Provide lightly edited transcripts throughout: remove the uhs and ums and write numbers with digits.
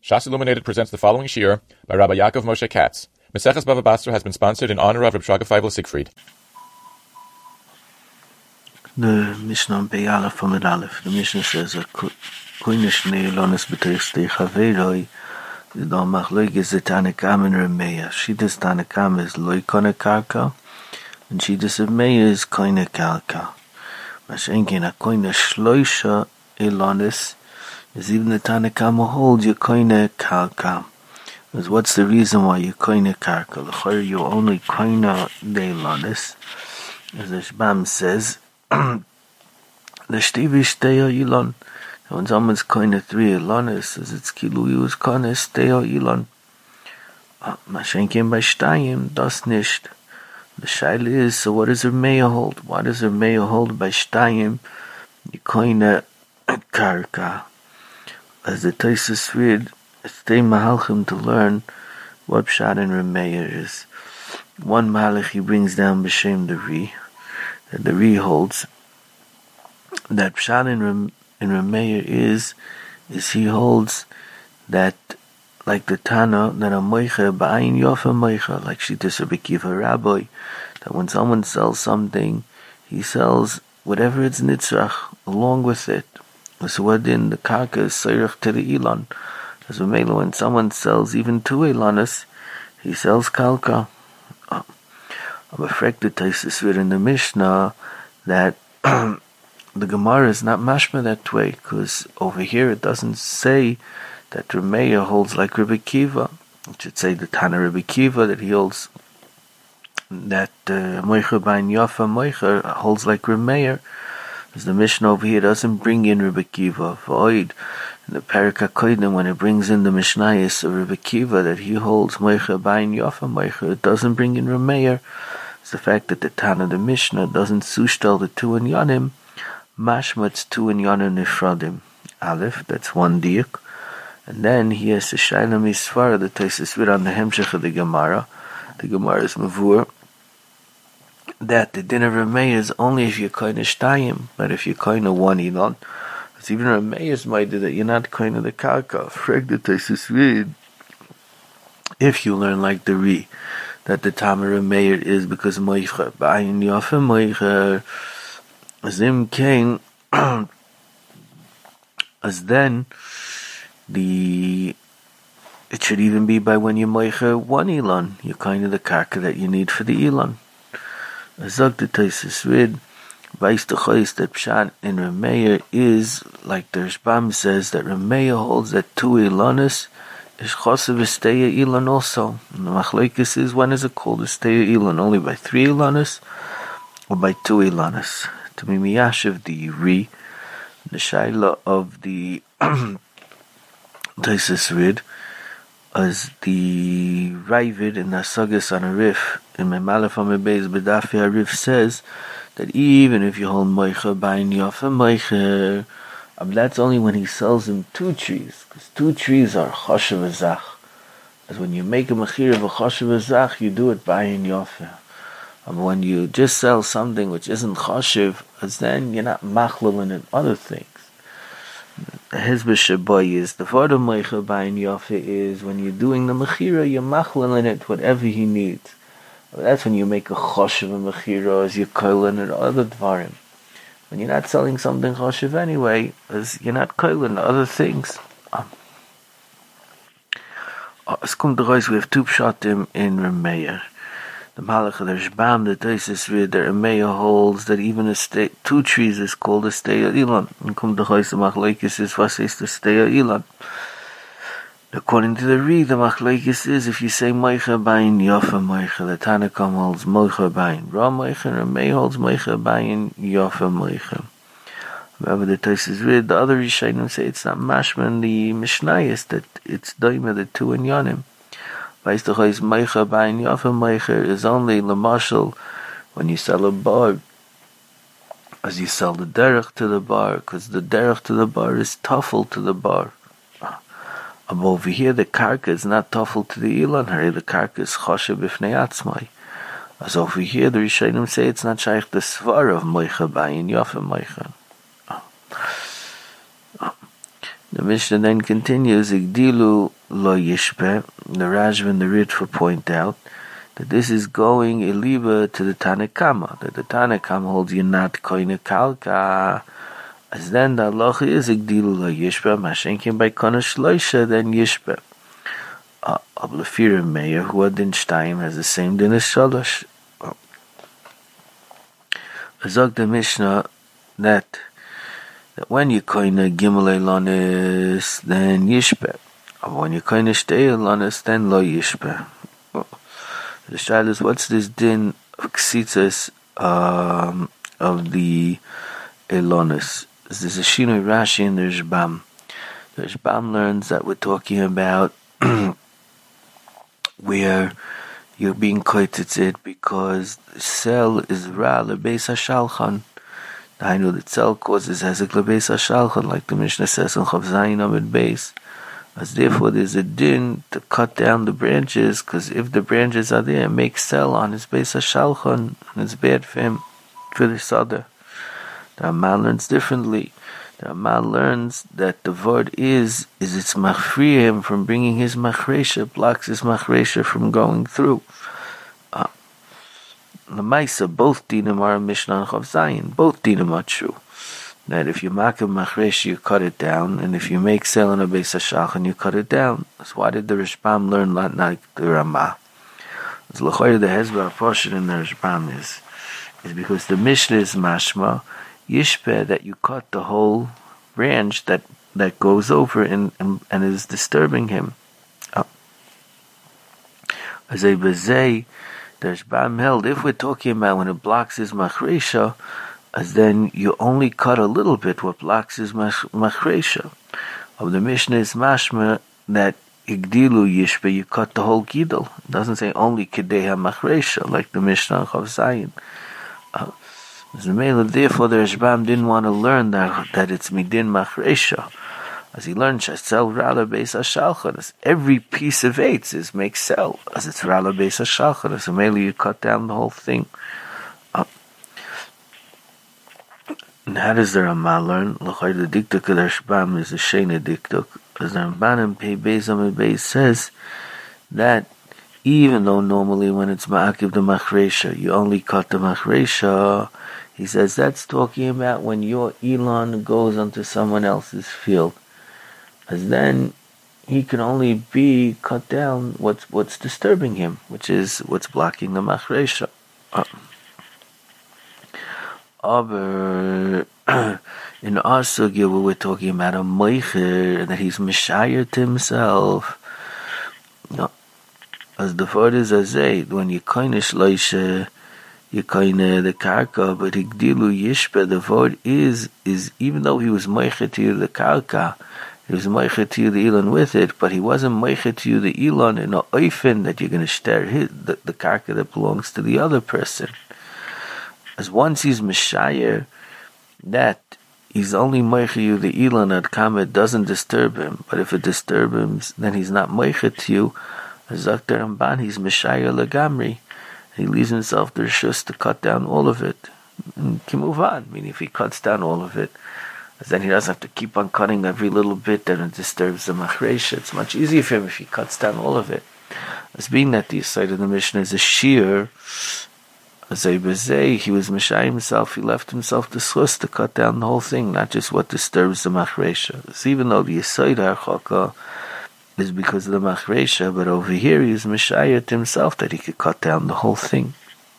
Shas Illuminated presents the following shiur by Rabbi Yaakov Moshe Katz. Meseches Bava Basra has been sponsored in honor of Reb Shraga Feivel Siegfried. The Mishnah on Pei Aleph Amud Aleph. The Mishnah says that Koine Shnei Elonis B'Teich Stei Chaveiroi Yidol Machloikis the Tanakam and Remeya. Shitas Tanakam is Loi Kone Karka and Shitas Remeya is Koine Karka. Mashenkin a Koine Shloisha Elonis is even the Tanakam holds you Koine Karka. Because what's the reason why you Koine Karka? L'chayr you only Koine the Elonis. As the Shbam says, the Shtivi Shteo Elon. When someone's Koine 3 Elonis, as it's Kilu use Koine Steo Elon. Mashenkin by Shtayim, das nicht. The Shaila is, so what does Remeya hold? Why does Remeya hold by Shtayim? You Koine Karka. As the Taisus read, it's they Mahalchim to learn what Pshat and Remeya is. One Malach he brings down B'Shem the Ri, that the Ri holds that Pshat in Remeya is he holds that like the Tana that a Moicha Ba'ayin Yofa Moicha, like Shitas Rabbi Kiva Rabbi, that when someone sells something, he sells whatever it's nitzrach along with it. So what in the karka is seirach to the Elon. As when someone sells even 2 Elonis, he sells kalka. I'm afraid the Taisus read in the Mishnah that the Gemara is not mashma that way, because over here it doesn't say that Remeya holds like Rabbi Kiva. It should say the Tana Rabbi Kiva that he holds that Moicha Bain Yafa Moicha holds like Remeya. Because the Mishnah over here doesn't bring in Rabbi Kiva. Void in the Perek HaKodim, when it brings in the Mishnayos of Rabbi Kiva that he holds Moicha Bain Yafa Moicha, it doesn't bring in Remeya. It's the fact that the Tana the Mishnah doesn't sushtel the 2 in Yanim. Mashma, it's 2 in Yanim Nifradim. Aleph, that's one diuk. And then he has the Shaila Misvara, the Taisus read on the Hemshech of the Gemara. The Gemara is Mavur, that the din of Remeya is only if you're Koine Shtayim, but if you're Koine 1 Elon, it's even Remeya's might that you're not Koine the Karka. Frag the Taisus read, if you learn like the Ri, that the Tama Remeya is because Moicha, Ba'ayin Yofa Moicha, Zim Kain, as then it should even be by when you Moicha 1 Elon, you're Koine the Karka that you need for the Elon. Azog the Taisus read, Vais the Chois that Pshat in Remeya is, like the Rishbam says, that Remeya holds that 2 Elonis is Chosav Esteya Elon also. And the Machlokes is, when is it called Esteya Elon? Only by 3 Elonis or by 2 Elonis? To be Miyashiv the Ri, the Shaila of the Taisus read, as the Ravid in the Sagas on a Rif in Memalef Amebez Bedafi Arif says that even if you hold Moicha Bain Yofa Moicha, that's only when he sells him 2 trees, because 2 trees are Choshev Azach. As when you make a Mechir of a Choshev Azach, you do it Bain Yofa. When you just sell something which isn't Choshev, as then you're not Machlil in other things. Hezbe Shaboy is the Vada Moicha Bain Yofa is when you're doing the Mechira, you're Machlil in it whatever he needs. That's when you make a Choshev a Mechira, as you're Koilin and other Dvarim. When you're not selling something Choshev anyway, as you're not Koilin other things. Es kommt raus, we have 2 pshatim in Remeya. The Malach of the Rishbam, the Taisus read that Remeya holds that even 2 trees is called a Steya Elon. And come the Chois, the Machlokes is, what is the Steya Elon? According to the Ri, the Machlokes is, if you say Moicha Bain Yofa Moicha, the Tanakam holds Moicha Bain Ra Moicha, and Remeya holds Moicha Bain Yofa Moicha. However, the Taisus read, the other Rishonim say it's not mashma in the Mishnayos, that it's Daima, the 2 in Yanim. Weiß the Chois Moicha Bain Yofa Moicha is only Lamashal when you sell a bar, as you sell the derech to the bar, because the derech to the bar is tuffle to the bar. Over here, the karka is not tuffle to the Elon, the karka is Choshev B'fnei Atzmai. As over here, the Rishonim say it's not shaykh the Svar of Moicha Bain Yofa Moicha. The Mishnah then continues, Igdilu lo yishpe. The Rashba and the Ritva point out that this is going eliba to the Tanakama, that the Tanakama holds you're not koine kalka, as then the halacha is Igdilu lo yishpe, mashenkin by kona shloisha, then yishpe. Ablefir Meir, who adin shtayim, has the same din as shalosh. Azog the Mishnah that when you koine gimel elonis, then yishpe. When you koine shtei elonis, then lo yishpe. The shayla is, what's this din of ksitzas of the elonis? This is a shinoi Rashi in the Rishbam. The Rishbam learns that we're talking about where you're being koitzit because the cell is ra lebeis hashalchan. I know that cell causes hezek lebeis hashalchan, like the Mishnah says in Chav Zayin Amud Beis. As therefore there's a din to cut down the branches, because if the branches are there, it makes cell on his beis hashalchan, and it's bad for him, for the sada. The Rama learns differently. The Rama learns that the word is it's machfriya him from bringing his machresha, blocks his machresha from going through. The Maisa, both dinim are a Mishnah and Chav Zayin. Both dinim are true. That if you make a machresha, you cut it down, and if you make sel on a beis hashalchan, you cut it down. So why did the Rishbam learn not like the Rama? The Hezbollah portion in the Rishbam is because the Mishnah is mashma yishpeh, that you cut the whole branch that goes over and is disturbing him. As a bezei, the Rishbam held, if we're talking about when it blocks his machresha, as then you only cut a little bit what blocks his machresha. Of the Mishnah is mashma that igdilu yishpeh, you cut the whole gidol. It doesn't say only kidei ha-machresha, like the Mishnah of Chav Zayin. Therefore, the Rishbam didn't want to learn that it's midin machresha. As he learned, Shasel Rala Beis HaShalchan, as every piece of eights is makes sell, as it's Rala Beis HaShalchan, as mainly you cut down the whole thing. And how does the Rama learn? L'chayr the diktuk of the Rishbam is a shena diktuk, as the Ramban in Pei Beis Amud Beis says that even though normally when it's ma'akiv the machresha, you only cut the machresha, he says that's talking about when your Elon goes onto someone else's field. As then he can only be cut down what's disturbing him, which is what's blocking the machresha. In our sugya, we're talking about a meicher, and that he's mishayir to himself. No. As the word is azay, when you koine shloisha, you koine the karka, but igdilu yishpe, the word is even though he was meicher to you the karka, he was meicher to you the elon with it, but he wasn't meicher to you the elon in a oifen that you're going to stare the karka that belongs to the other person. As once he's mishayir, that he's only meicher you the elon at kamet doesn't disturb him, but if it disturbs him, then he's not meicher to you. As Dr. Ramban, he's mishayir legamri. He leaves himself the rishus to cut down all of it. And can move on. I mean, if he cuts down all of it, then he doesn't have to keep on cutting every little bit that it disturbs the machresha. It's much easier for him if he cuts down all of it. As being that the side of the Mishnah is a shear, as a bezei, he was mishayir himself, he left himself the schus to cut down the whole thing, not just what disturbs the machresha. So even though the yisoid harchaka is because of the machresha, but over here he is mishayir to himself that he could cut down the whole thing.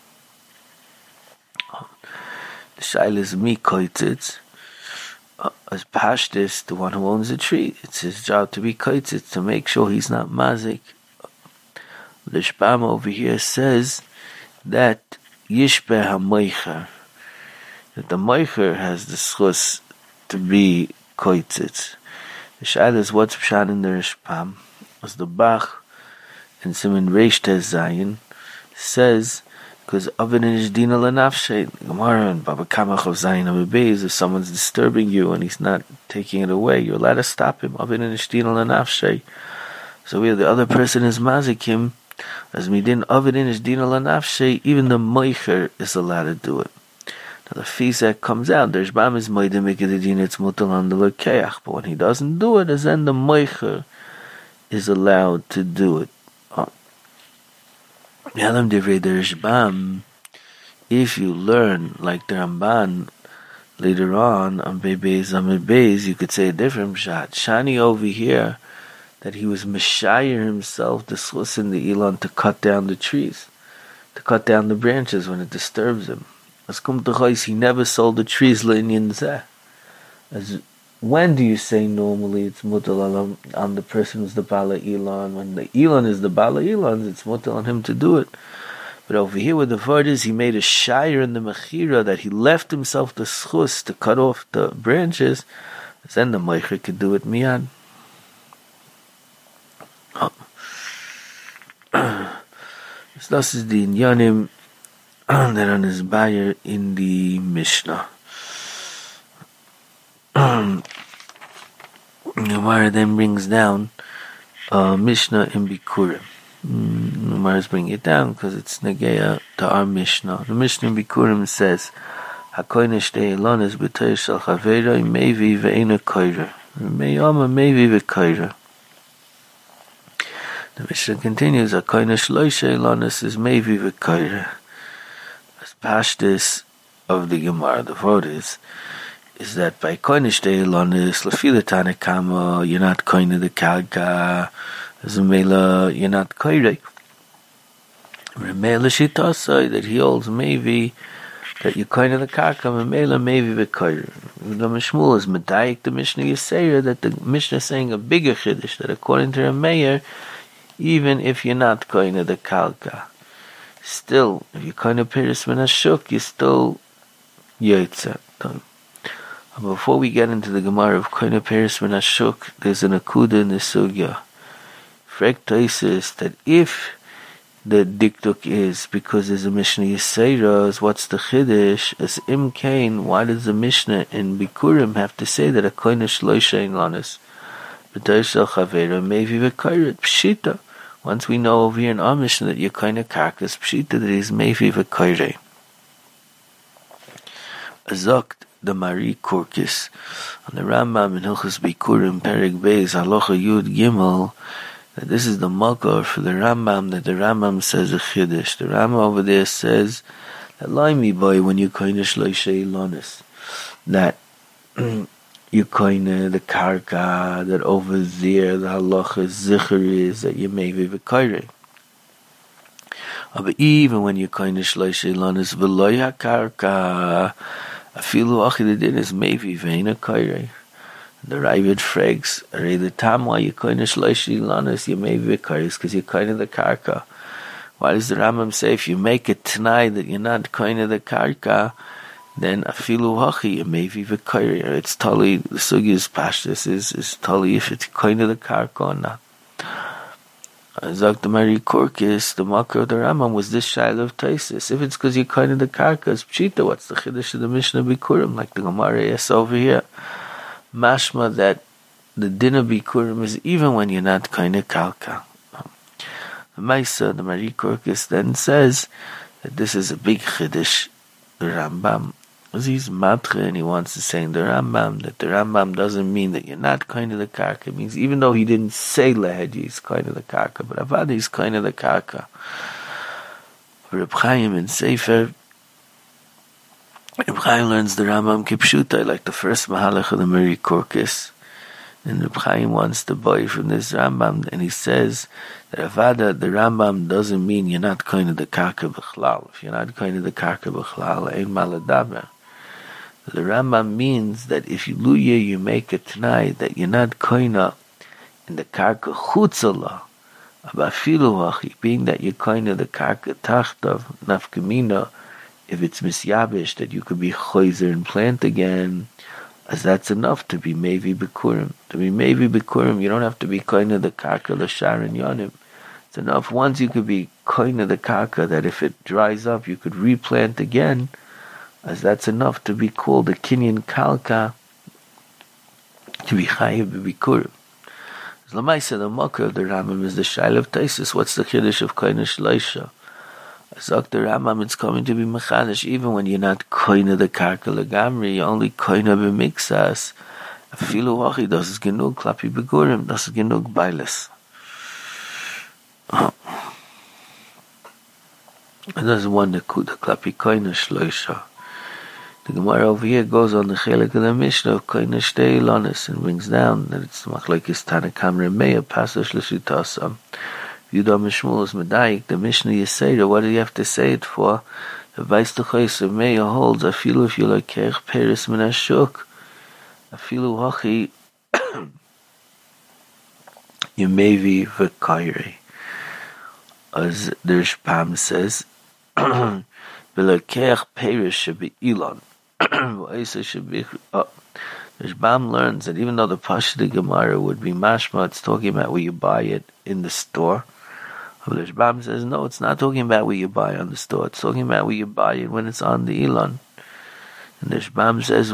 The shaila is mi koitzitz, as pashtis, the one who owns the tree. It's his job to be koitzitz, to make sure he's not mazik. The Shbam over here says that yishpeh ha-meicher, that the meicher has the schus to be koitzitz. The shaila is what's pshat in the Rishbam, as the Bach in Siman Reish Tez Zayin says, because Avin ish dina lenafshe, Gemara and Baba Kama Chav Zayin Amud Beis, if someone's disturbing you and he's not taking it away, you're allowed to stop him. Avin ish dina lenafshe. So where the other person is mazik him, as midin Avin ish dina lenafshe, even the meicher is allowed to do it. The Fizek comes out. The Rishbam is Moide Mikidadin, it's Mutal on the Lekeach. But when he doesn't do it, as then the Moicher is allowed to do it. Yalam Divrei the Rishbam, if you learn like the Ramban later on Bebeis Amid Beis, you could say a different shot. Shani over here, that he was Meshayir himself, the Schus in the Elon, to cut down the trees, to cut down the branches when it disturbs him. As kum t'chais, he never sold the trees le'inyan zeh. As when do you say normally it's mutal on the person who's the Bala Elon? When the Elon is the Bala Elon, it's mutal on him to do it. But over here where the word is, he made a shire in the Mechira, that he left himself the schus to cut off the branches, then the Meicher could do it miyad. This is the Inyanim that on his buyer in the Mishnah. The Gemara then brings down Mishnah in Bikurim. The Gemara is bringing it down because it's Negeya to our Mishnah. The Mishnah in Bikurim says, HaKoine shtei elonis b'toy shel chaveira mevi ve'ena koira. Meyama mevi ve'koira. The Mishnah continues, HaKoine shloisha elonis is mevi ve'koira. As pashtus of the Gemara, the vote is that by koine shtei elonis, lefila tanekama, you're not koine the kalka, as a mela, you're not koire. Remela shitasai, that he holds mevi, that you koine the kalka, remela mevi ve'koire. The Mishmul is medayik the Mishnah Yisera, that the Mishnah is saying a bigger chiddush, that according to Rameir, even if you're not koine the kalka, still, if you koine piris min hashuk, you still yotze. Before we get into the Gemara of koine piris min hashuk, there's an akuda in the sugya. Frek Taisis, that if the diktuk is because there's a Mishnah Yisera, what's the chiddush? As Im Kain, why does the Mishnah in Bikurim have to say that a koine shloisha in lanis b'toy shel chaveira mevi ve'koira pshita? Once we know over here in our Mishnah that you're koine karkas pshita, that is mevi ve'koira. Azokt the Mari Korkis on the Rambam in Hilchos Bikurim Perek Beis Halacha Yud Gimel, that this is the makor for the Rambam, that the Rambam says a chiddush. The Rambam over there says that laimi boy, when you koine shloisha ilonis, that you koine the karka, that over there the halacha zicher is that you may be v'koire. But even when you koine shloisha ilonis v'loy ha-karka, afilu achidadin is maybe ve'ena koire. The Ravid frags, are the time why you koine shloisha ilonis, you may be v'koire, is because you koine the karka. Why does the Rambam say if you make it tonight that you're not koine the karka, then afilu hachi, you may be v'koire? It's totally, the sugi's pashtus is totally if it's koine the karka or not. Zok the Mari Korkis, the makar of the Rambam was this shaila of Taisis. If it's because you're koine the karka, it's pshita. What's the chiddush of the Mishnah Bikurim, like the Gemara is over here? Mashma that the din of Bikurim is even when you're not koine kalka. The Maisa, the Mari Korkis, then says that this is a big chiddush, the Rambam. As he's matre and he wants to say in the Rambam that the Rambam doesn't mean that you're not koine the karka. It means even though he didn't say lehedi, he's koine the karka, but avad he's koine the karka. Reb Chaim in Sefer, Reb Chaim learns the Rambam kipshutai, like the first mahalach of the Mari Korkis. And Reb Chaim wants to buy from this Rambam, and he says that avada, the Rambam doesn't mean you're not koine the karka b'chlal. If you're not koine the karka b'chlal, ein maladaber. The Rambam means that if you luye, you make it tonight, that you're not koine in the karka chutzala, abafilu hachi, being that you're koine the karka tachtav, nafkamina, if it's misyabish, that you could be choizer and plant again, as that's enough to be mevi bikurim. To be mevi bikurim, you don't have to be koine the karka l'shar and yonim. It's enough once you could be koine the karka, that if it dries up, you could replant again, as that's enough to be called a kinyan kalka, to be chayiv bikurim. Lamaisa, the makar of the Rambam is the shaila of Taisis. What's the chiddush of koine shloisha? Dr. Rambam, it's coming to be mechanish, even when you're not koina the karka legamri, you're only koina b'mixas. Afilu wachi, das ist genug klapi begurim, das ist genug beiles. And that's one the klapi koina shloisha. The Gemara over here goes on the chelik of the Mishnah of koina shtei ilonis and brings down that it's machlokes Tanakam Remeya pasash l'shitasam. Yudam Shmuel is medayik. The Mishnah Yisera. What do you have to say it for? The Vais Tuchos of Meya holds afilu if you like kech peris min hashuk. Afilu hachi yemevi v'kairi. As the Rishpam says, v'lekech peris should be ilon. V'aisa should be. The Rishpam learns that even though the Pashto Gemara would be mashma, it's talking about where you buy it in the store. But the Rishbam says, no, it's not talking about where you buy on the store. It's talking about where you buy it when it's on the Elon. And the Rishbam says,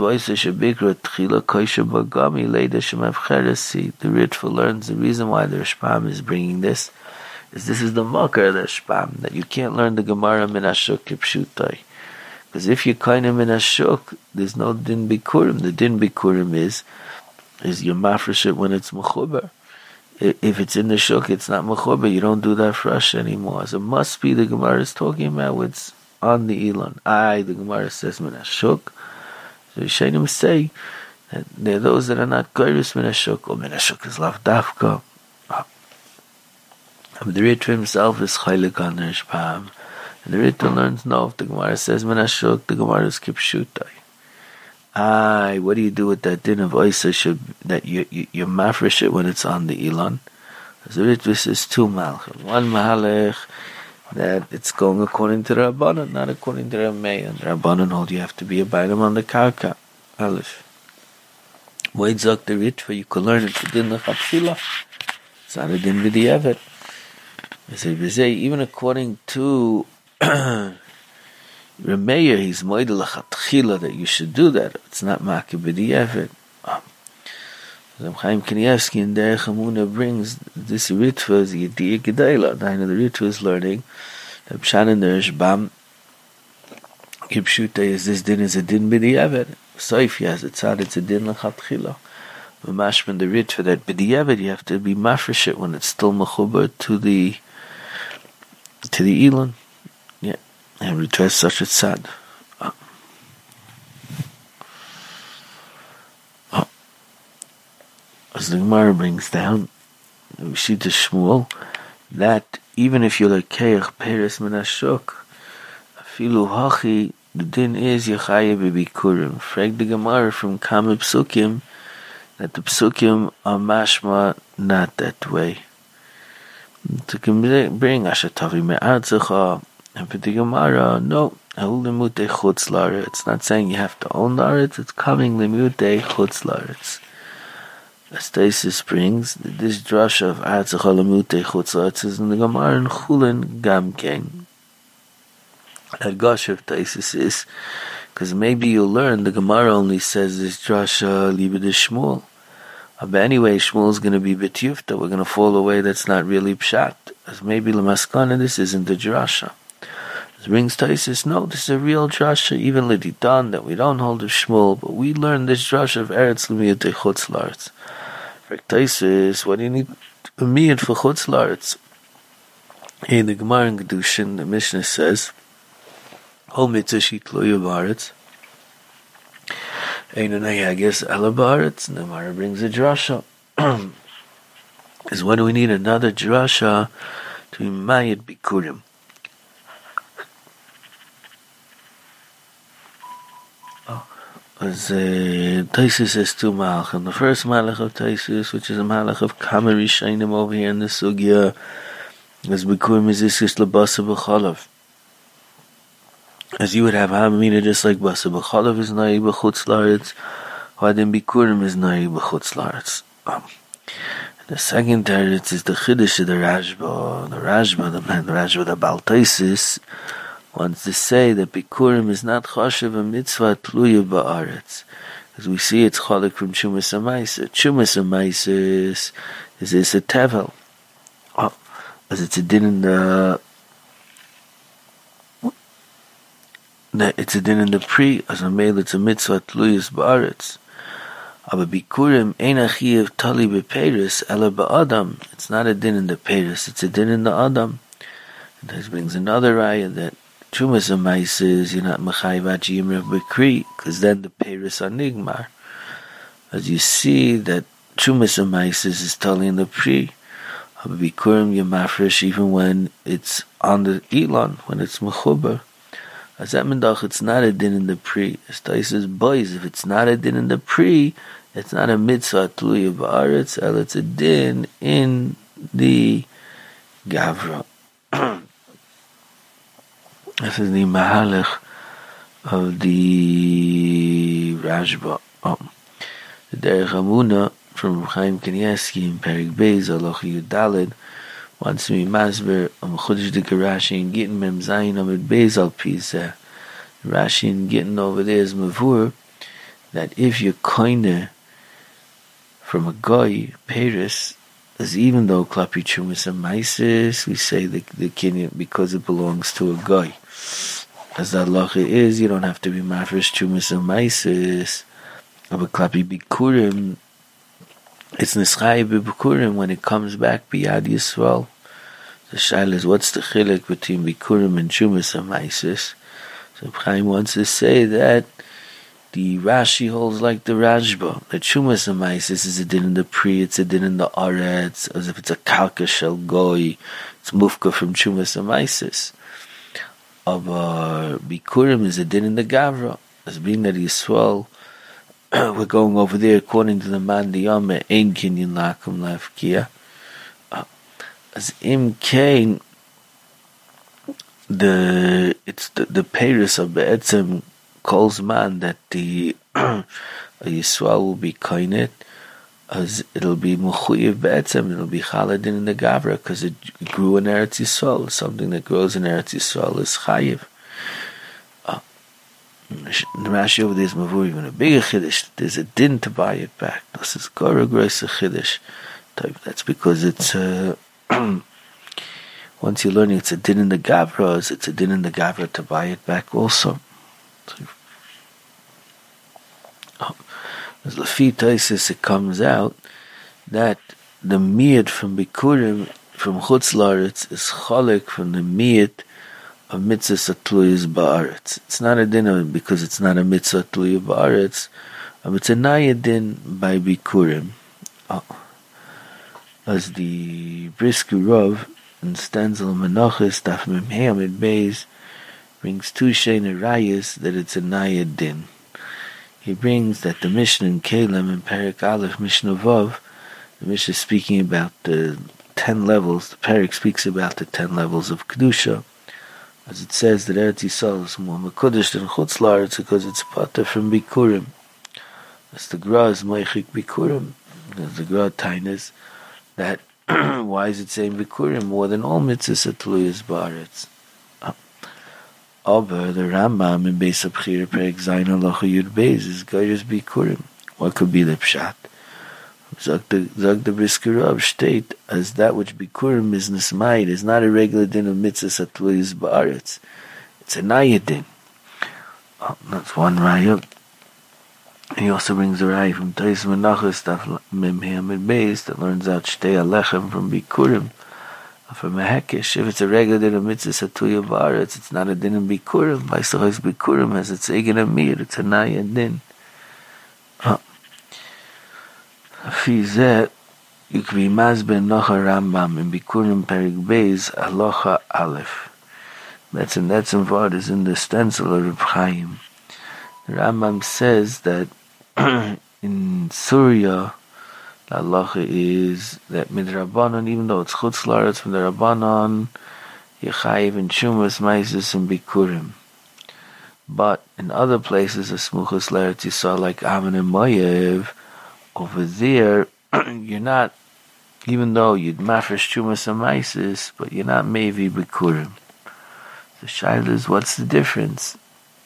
the Ritva learns the reason why the Rishbam is bringing this is the makar of the Rishbam, that you can't learn the Gemara min hashuk kipshutai. Because if you're kind of min hashuk, there's no din bikurim. The din bikurim is your mafresh when it's mechuber. If it's in the shuk, it's not mechuber. You don't do that fresh anymore. So it must be the Gemara is talking about what's on the Elon. The Gemara says min hashuk. So Yishayim say that there are those that are not goyrus min hashuk, or min hashuk is lav dafka. But the Ritva himself is chaylik on the Rishpam. And the Ritva learns, no, if the Gemara says min hashuk, the Gemara is kipshutai. What do you do with that din of Oisa that you mafresh it when it's on the Elon? As the Ritva says two malchim. One mahalech that it's going according to the Rabbanan, not according to the Rameh. And the Rabbanan hold you have to be a bailam on the karka. Aleph. Wait, zok the Ritva, you can learn it to din l'chatchila. It's not a din v'di'evet. Even according to Remeir, he's moidel l'chatchila that you should do that. It's not makeh b'di'evet. Chaim Kanievsky in Derech Hamuna brings this Ritva as Yediyah Gedayla. The Ritva is learning that Pshan and the Rishbam Kipshuta is this din is a din b'di'evet. So if he has a tzad, it's a din l'chatchila. Mashman the Ritva that b'di'evet you have to be mafresh it when it's still mechuber to the Elon. Yeah. And Ritva is such a tzad. As the Gemara brings down, we see to Shmuel that even if you're like keich peres min hashuk, afilu hachi, the din is yachaya b'bikurim. Frag the Gemara from Kama Psukim that the Psukim are mashma not that way. To bring ashatavi me'artzecha, and for the Gemara, no, limute chutz laretz. It's not saying you have to own laretz, it's coming limute chutz laretz. As Taisus brings, this drasha of Artzecha limute chutz laretz is in the Gemara in Chulin Gamken. That gush of Taisus is, because maybe you'll learn the Gemara only says this drasha libe de Shmuel. But anyway, Shmuel is going to be betyufta. We're going to fall away. That's not really pshat. As maybe lemaskana, this isn't the drasha. As brings Taisus, no, this is a real drasha. Even leditan that we don't hold of Shmuel, but we learn this drasha of Eretz limiyot chutz laretz. For Taisus, what do you need a miyot for chutz laretz? In the Gemara in Kedushin, the Mishnah says, "Hol mitzvah shitlo yabaretz." I guess Alabaretz, and the Gemara brings a drasha. Is what do we need another drasha to be mayit bikurim? As Taisus says two malachim. The first malach of Taisus, which is a malach of Kamari Shainim over here in the sugya, is bikurim is this labasa b'chalav. As you would have Hamina just like Basa B'chalav is Nai B'chutz Laretz, Hadim Bikurim is Nai B'chutz Laretz. The second teretz is the Chiddush of the Rashba. The Rashba, the Baal Taisus, wants to say that Bikurim is not Chashav a mitzvah Tluya Ba'aretz. As we see, it's Chalik from Chumas HaMaisa. Chumas HaMaisa is a Tevel. As it's a din in the that it's a din in the pri, as a male it's a mitzvah tluyas ba'aretz. Aber bikurim ein achiyev tali beperis ela ba'adam. It's not a din in the peris, it's a din in the adam. And this brings another raya that Trumas and Maises, you're not Mechayiv Yimrev Bekri, because then the Peris are Nigmar. As you see that Trumas and Maises is totally in the Pri. Bikurim Yamafresh, even when it's on the Elon, when it's Mechuber. As that Mendach, it's not a din in the Pri. As Taisus boys, if it's not a din in the Pri, it's not a mitzvah Tluya Ba'aretz, it's a din in the Gavra. This is the Mahalech of the Rashba. The Derech Amuna from Chaim Kanievsky in Perik Beis, Aloch Yudalid, wants to be Masber, Chudish de Rashi and Gittin Mem Zayin Amid Beis Al Pizeh. Rashi and Gittin over there is Mavur, that if you're koine from a goy, Paris, as even though Klapi Chumas and Maisis, we say the kinyan because it belongs to a goy. As the halacha is, you don't have to be mafresh Chumas and Maisis. But Klapi Bikurim, it's Nischayi Bikurim when it comes back Biyad Yisrael. The shaila is, what's the chilek between Bikurim and Chumas and Maisis? So Chaim wants to say that the Rashi holds like the Rashba, that Chumas and Maisis is a din in the Pri, it's a din in the Aretz, as if it's a Kalka Shel Goy, it's Mufka from Chumas and Maisis. Aber Bikurim is a din in the Gavra, as being that Yisrael, we're going over there according to the Man Diyame, Ein Kinyan Lakum Lafkia. As Im Kain, it's the Paris of Be'etzem calls man that the Yisrael will be koinet, as it'll be Mechuyev Be'etzem, it'll be Chaladin in the Gavra, because it grew in Eretz Yisrael. Something that grows in Eretz Yisrael is Chayiv. The Rashi over there is Mavur, even a bigger Chiddush, there's a din to buy it back. This is Gora Groisa Chiddush. That's because it's once you're learning it's a din in the Gavra, it's a din in the Gavra to buy it back also. As Lafi Taisis, it comes out that the miyat from Bikurim, from Chutz La'aretz, is cholek from the miyat of mitzvah atluyas ba'aretz. It's not a din because it's not a mitzvah atluyas ba'aretz, it's a naya din by Bikurim. As the Brisku Rav in Stanzel Menachos Daf Mem Hamid Beis brings two Sheina Rayas that it's a naya din. He brings that the Mishnah in Kalem in Perik Aleph Mishnah Vav, the Mishnah is speaking about the 10 levels, the Perik speaks about the 10 levels of Kedusha, as it says that Eretz Yisrael is more Mekudesh than Chutz La'aretz because it's Pata from Bikurim. As the Gra is Meichik Bikurim, as the Gra Tainas, that why is it saying Bikurim more than all mitzvahs atluyas ba'aretz? Aber the Rambam in Beis Abchir Perek Zayin Halacha Yud Beis is Geiros Bikurim. What could be the pshat? Zog the Brisker Rav state as that which Bikurim is Nismayid is not a regular din of mitzvahs atluyas ba'aretz. It's a naya din. That's one raya. He also brings a raya from Tais Menachos Daf Mem Hamid Beis that learns out Shtei Alechem from Bikurim. From a hekesh, if it's a regular din of mitzvah satuya ba'aretz, it's not a din in Bikurim. By Sohais Bikurim, as it's Egen Amir, it's a naya din. Fizet, you can be Mazben Nocha Rambam in Bikurim Perik Beis Alocha Aleph. That's involved is in the stencil of Reb Chaim. The Rambam says that in Surya, the halacha is that midrabanan, even though it's chutz la'aretz from the rabbanon, yechayiv and shumas, maisis and bikurim. But in other places, a smuchas la'aretz Yisrael like Ammon and Moav, over there you're not, even though you'd mafresh shumas and maisis, but you're not mevi bikurim. The shaila is, what's the difference?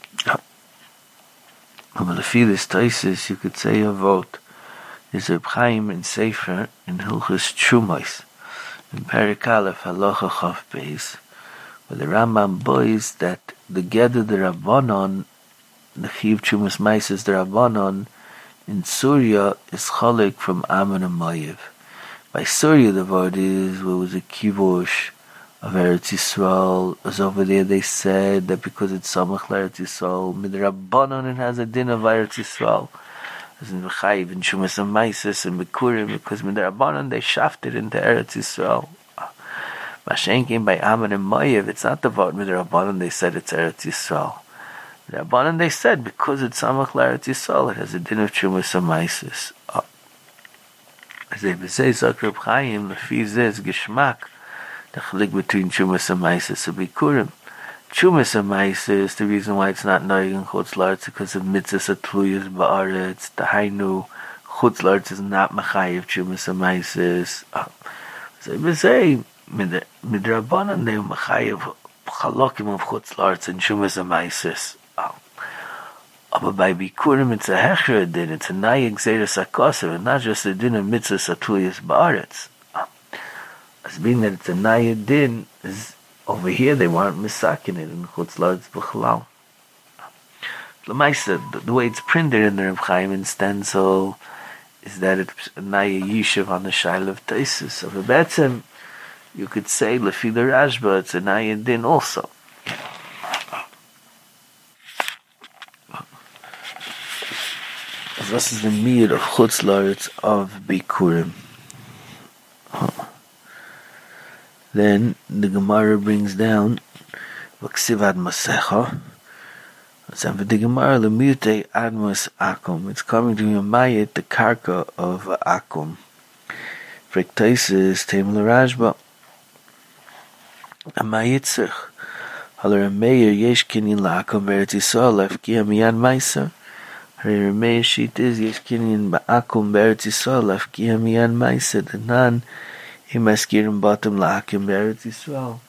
But if you this taisis, you could say a vote. There's a Chaim in Sefer in Hilchos Trumos in Perik Aleph Halacha Chav Beis, But the Rambam boys that the Geder the Rabbanon, the Chiv Chumas Maises the Rabbanon in Surya is Chalek from Ammon and Moav. By Surya the word is what was a kibush of Eretz Yisrael. As over there they said that because it's Samach Eretz Yisrael, Midrabbanon it has a din of Eretz Yisrael. As in V'chayiv and Shumas and Maises and Bikurim, because Midrabbanon they shafted into Eretz Yisrael. Mashenkin by Ammon and Moav, it's not the word Midrabbanon they said it's Eretz Yisrael. Midrabbanon they said because it's Samach Eretz Yisrael it has a din of Shumas and Maises. As they say, Zakrib Chaim, Lefi Zez, Geshmak, the chalik between Chumas and Maises and Bikurim. Chumas and Maises, the reason why it's not Noig in Chutz La'aretz because of Mitzvahs Atluyas Ba'aretz, the Hainu, Chutz La'aretz is not Machayev Chumas and Maises. So they say, Midrabanan, they Machayev Chalokim of Chutz La'aretz and Chumas and Maises. But by Bikurim, it's a Hecher din, it's a Nayig Zeres HaKosev, and not just a din of Mitzvahs Atluyas Ba'aretz. As being that it's a Nayig din, is over here they weren't misakin it in Chutz La'aretz B'chalal. L'maisa, the way it's printed in the Reb Chaim in Stenzel is that it's a Nayig Yishuv on the Shail of Taisus. So for Betzim, you could say Lefi the Rashba, it's a Nayig din also. This is the mir of Chutz La'aretz of Bikurim. Then the Gemara brings down V'ksiv ad Masecha. So for the Gemara Lemute Admas Akum. It's coming to Yamayit the Karka of Akum. Frektaisis Tem L'Rashba. Amayitzich. Halar Meir Yesh Kinin L'Akum Eretz Yisrael Lefkia Miyan Meiser. Remei shit is Yeshkinin Ba'akum Beretz Yisrael Lafkia Miyan Ma'aseh Danan Im Askirim Bottom La'akim Beretz Yisrael.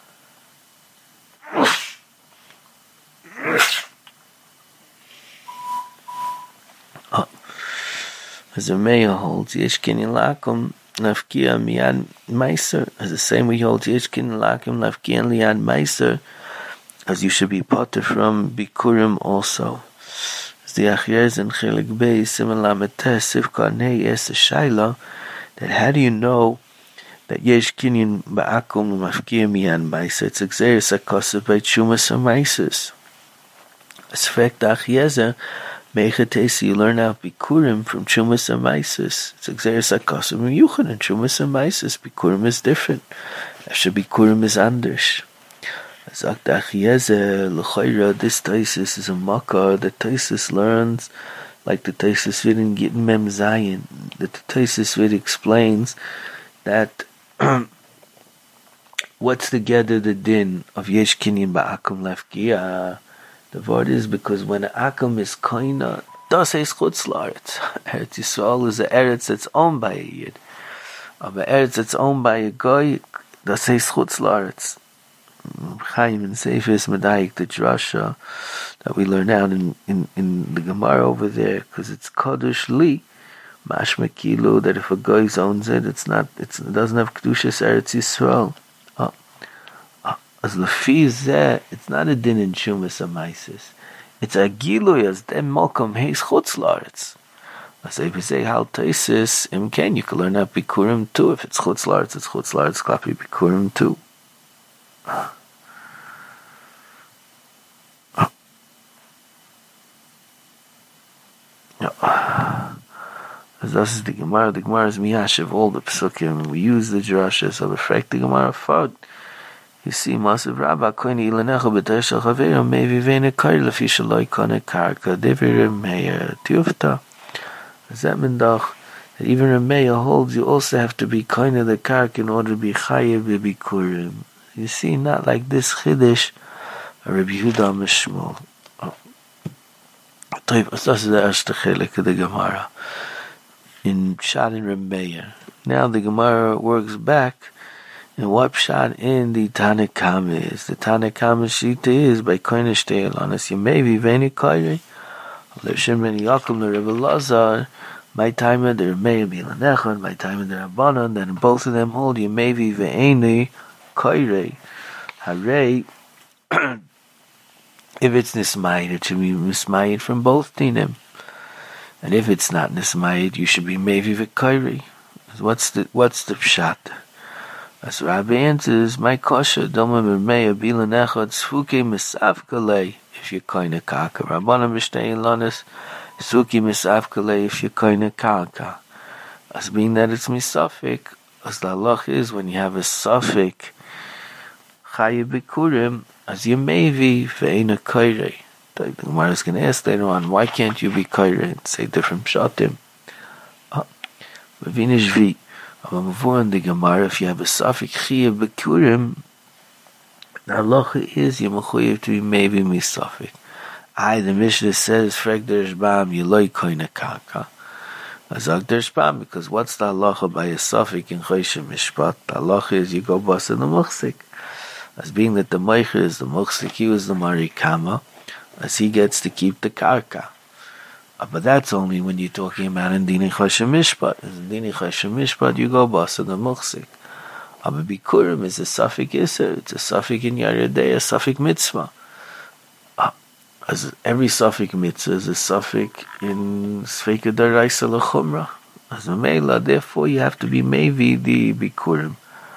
As a mayor holds Yeshkinin La'akum Lafkia Miyan Ma'aseh, as the same we hold Yeshkinin La'akim Lafkia Miyan Ma'aseh, as you should be potter from Bikurim also. The Achiyaz and Chelik Bey similar Metes Sivka Nei Es Shaila that how do you know that Yesh Kinyan Ba'akum Mafkia Miyan Ma'aseh it's Exeris HaKosev by Chumas and Maises. As fact Achiyaz Meichetesi you learn out Bikurim from Chumas and Maises. It's Exeris HaKosev and Yuchan and Chumas and Maises. Bikurim is different. After Bikurim is Anders. Sagt Achiyeze, L'chayra, this Taisis is a Makar. The Taisis learns, like the Taisis Vid in Gittin Mem Zayin. The Taisis Vid explains that what's together the din of Yesh Kinyan Ba'akum Lefkia. The word is because when Akum is Koina, das is Chutz La'aretz. Eretz Yisrael is an Eretz that's owned by a Yid. Of an Eretz that's owned by a Goy, das is Chutz La'aretz. Chaim and Seifis Medayik the Drasha that we learn out in the Gemara over there because it's Kodesh Li Mashma Kilu that if a guy owns it it doesn't have Kedushas Eretz Yisrael. As Lefi Zeh it's not a din in Chumas Amaisis, it's a Gilu as dem Mokum Heis Chutz La'aretz. As I say Hal Taisis Imken you can learn out Bikurim too. If it's Chutz La'aretz it's Chutz La'aretz Klapi Bikurim too. As this is the Gemara is Miyashiv all the Pesukim. We use the Drasha, so the fact the Gemara fought. You see, Masav Rabba Koini Ilanecha B'Teshel Chaverim Mevi Vene Kair Lefi Shaloi Kone Karka Devir Meir Tiufta. As that Mendach that even Remeya holds you also have to be Koine the Karka in order to be Chayev B'Bikurim. You see, not like this Chiddush Rabbi Yehuda Mishmol. Das ist der erste Chelik of the Gemara in Pshat in Remeya. Now the Gemara works back and what Pshat in the Tanakama is. The Tanakama Shita is by Koinish Te'elanis Yemevi Veni Kairi L'Shem Ben Yaakov L'Rebbe Lazar. My time of the Remeya Bilanechon, my time of the Rabbanon, then both of them hold Yemevi Ve'eni Kairi Harei If it's nismayid, it should be nismayid from both dinim. And if it's not nismayid, you should be mevi v'kairi. What's the pshat? As Rabbi answers, my kosher doma b'rmeya bilan echad sfuke misavkalei if you're koine kaka. Rabbanan b'shtein lonis sfuke misavkalei if you're koine kaka. As being that it's misafik, as the halach is when you have a safik chayi bikurim, as you mevi ve'ena kairi. The Gemara is going to ask later on, why can't you be kairi and say different pshatim? V'vinish vi. Aber before in the Gemara, if you have a safik chayi bikurim, the halacha is you mechuyev to be mevi misafik. The Mishnah says, frek dersh bam, you loy koine kaka. Azag dersh bam, because what's the halacha by a safik in Choshen Mishpat? The halacha is you go bas in the muchsik. As being that the meicher is the muchsik, he was the marikama, as he gets to keep the karka. But that's only when you're talking about in Dini Choshen Mishpat. In Dini Choshen Mishpat, you go bas in the muchsik. But bikurim is a safik iser, it's a safik in Yaredei, a safik mitzvah. As every safik mitzvah is a safik in Sveika Daraisa L'chumra. As a meila, therefore you have to be mevi the bikurim.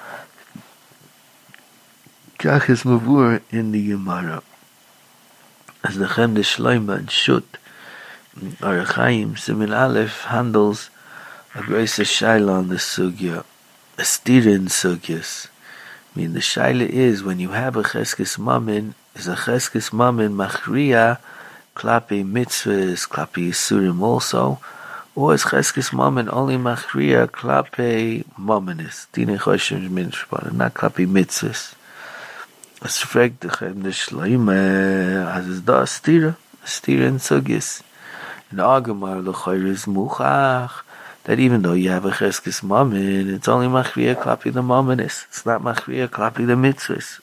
Kach is mavur in the Gemara. As the Chem de Shloima and Shut, Orach Chaim, Simin Aleph handles a grace of shaila on the sugya, a stira in sugyas. I mean, the shaila is when you have a cheskes mamin, is a cheskes mamin machriya klapi mitzvahs, klapi yisurim also, or is cheskes mamin only machriya klapi maminis, dine choshem minshpan, not klapi mitzvahs. As fragt the Chem de Shloime, as is da stira in sugyas. In Agamar, l'chayr is muchach, that even though you have a cheskes mamin, it's only machriya klapi the maminis, it's not machriya klapi the mitzvahs.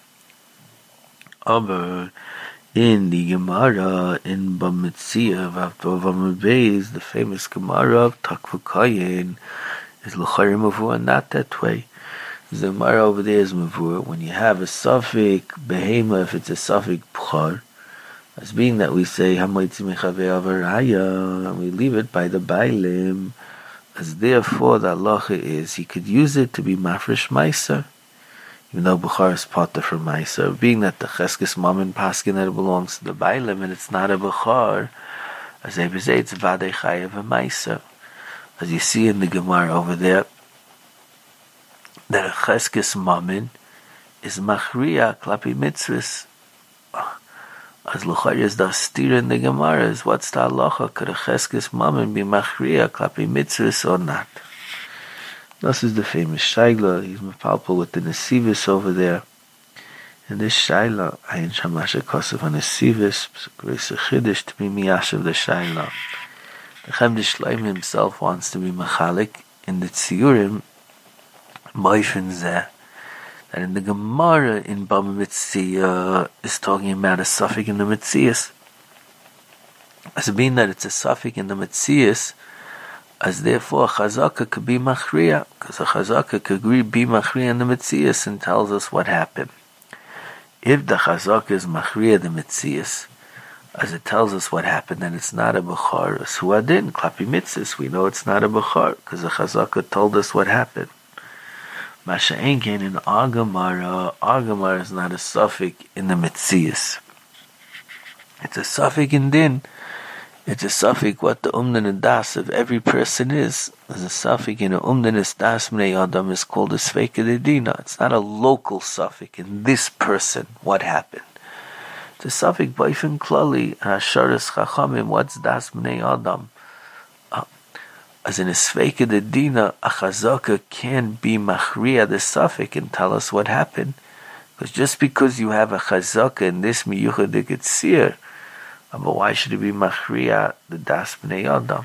Aber in the Gemara, in Bamitzia, Vavamabez, the famous Gemara of Takvakayin, is l'chayr mavur, not that way. The Gemara over there is mavur, when you have a safik behema, if it's a safik bchar, as being that we say, Hamoitzi mechaver avaraya, and we leave it by the bailim, as therefore the halacha is, he could use it to be mafresh meiser, even though Bukhar is potter for Meiser, being that the Cheskes Mammon Paskin that it belongs to the Bailim and it's not a Bukhar, as they say it's Vadei Chayev a Meiser. As you see in the Gemara over there, that a Cheskes Mammon is Machriya Klapi Mitzvahs. As Luchar is the stira in the Gemara is what's the halacha? Could a Cheskes Mammon be Machriya Klapi Mitzvahs or not? This is the famous Shaila. He's mepalpal with the Nesivis over there. In this Shaila, Ayin Shamasha Kosev on Nesivis, Grace Chidish to be Miyashav the Shaila. The Chem de Shloim himself wants to be Machalik in the Tziurim, Moishin Zeh, that in the Gemara in Baba Mitzvah is talking about a suffix in the Mitzias. As being that it's a suffix in the Mitzias, as therefore a chazaka could be machriya, because a chazaka could be machriya in the Metzias and tells us what happened. If the chazaka is machriya the Metzias, as it tells us what happened, then it's not a bechar. Suadin, klapi mitzvahs, we know it's not a bechar, because the chazaka told us what happened. Masha Enken in Agamara is not a suffix in the Metzias. It's a suffix in din. It's a suffix what the umdan and das of every person is. There's a suffix in a umdan is das mnei adam is called a sveika dedina. It's not a local suffix in this person, what happened. It's a suffix b'ofen klali, hasharas chachamim, what's das mnei adam. As in a sveika dedina, a chazaka can be machriya the suffix and tell us what happened. Because just because you have a chazaka in this miyuchad getzir, but why should it be machriya the das b'nei adam?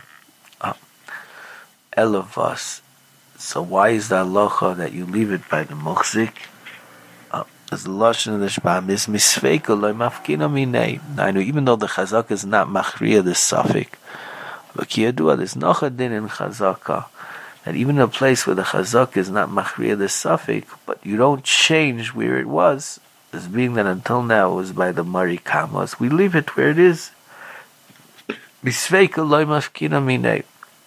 Elavas. So why is the halacha that you leave it by the muchzik? As the lashon of the Shbam is misfeika loy mafkina minei. Now I know even though the chazaka is not machriya the suffix, but kiyadua there's nocha din in chazaka that even in a place where the chazaka is not machriya the suffix, but you don't change where it was. as being that until now it was by the Mari Kamas, we leave it where it is. Misveika loy mafkina minei.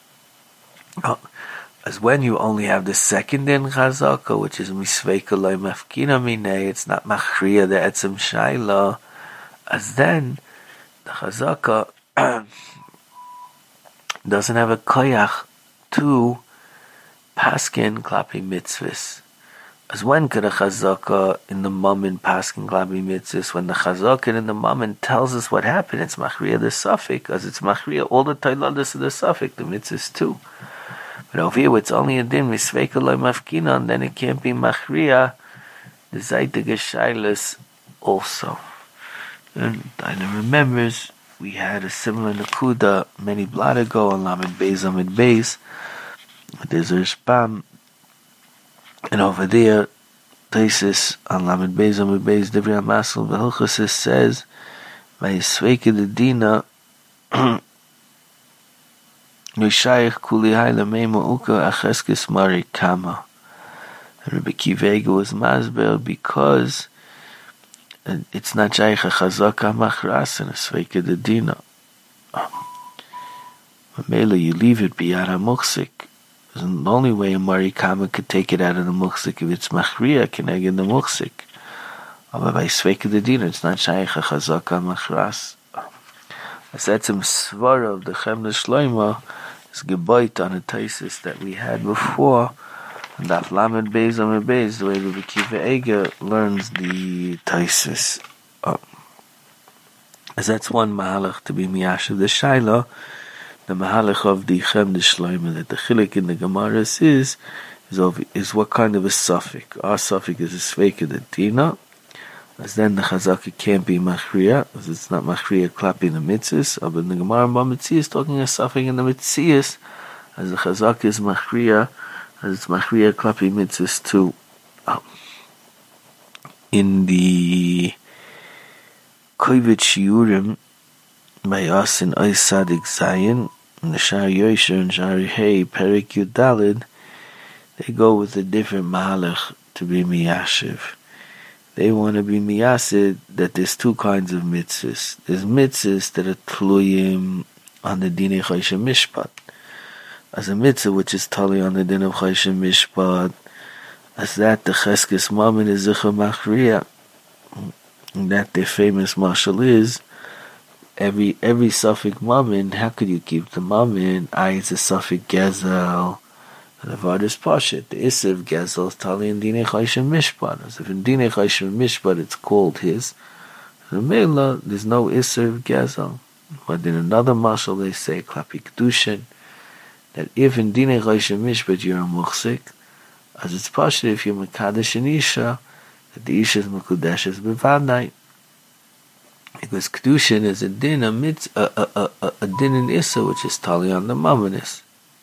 As when you only have the second in Chazaka, which is Misveika loy mafkina minei, it's not machriya the etzem shaila. As then the Chazaka doesn't have a koyach to paskin klapi mitzvahs. As when could a chazaka in the moment paskin klapi mitzvahs? When the chazaka in the moment tells us what happened, it's machriya the suffix, as it's machriya all the tailadas of the suffix, the mitzvahs too. But over here, it's only a din misveika loy mafkina, and then it can't be machriya the zaytig shailas also. And I remembers we had a similar nakuda many blot ago on Lamed Beis Amid Beis. There's a Rishbam, and over there, Taisis on Lamed Beis Amid Beis, Divrei HaMasel B'Hilchos says, "Vayisveike the dina, Yishayich kuli hayla meima uka acheskes mari kama." And Rabbi Kivega was masber because it's not shaykh a chazaka machras and a sveika the dina. Mela, you leave it biyad ha-muchsik. The only way a Mari Kama could take it out of the muchsik if it's machriya keneged the muchsik. But by sveika the dina, it's not shaykh a chazaka machras. As that's a svara of the Chemna Shloima is geboit on a taisis that we had before. And that Lamed Beis Amid Beis, the way Rabbi Kiva Eger learns the Taisis. As that's one mahalach to be miyashav the Shaila, the mahalach of the Chemna Shloima, that the chilik in the Gemaras is what kind of a suffix. Our suffix is a sveika the dina, as then the chazaka can't be machriya, as it's not machriya klapi the mitzvahs, but in the Gemara B'Mitzias is talking a suffix in the mitzias, as the chazaka is machriya, as it's machriya klapi mitzvahs too. In the Kovet Shiurim by us in Ois Sadik Zayin, in the Shar Yosher and Shar Hey, Perik Yudalid, they go with a different mahalach to be miyashiv. They want to be miyasid that there's two kinds of mitzvahs. There's mitzvahs that are tluyim on the dinei choshen mishpat. As a mitzvah which is tali on the din of choshen mishpat, as that the cheskes mammon is zichar machriya. And that their famous mashal is, every suffix mammon, how could you keep the mammon? It's a suffix gezel. And the word is pashit. The isiv gezel is tali in dinei choshen mishpat. As if in dinei choshen mishpat it's called his. In the Mela, there's no isiv gezel. But in another mashal they say klapi kedushin, that if in dinei choshen mishpat you're a muchsik, as it's pashit if you're mekadesh an isha, that the isha is mekudeshes b'vadai. Because kedushin is a din, a din in issa, which is tali on the mamanis.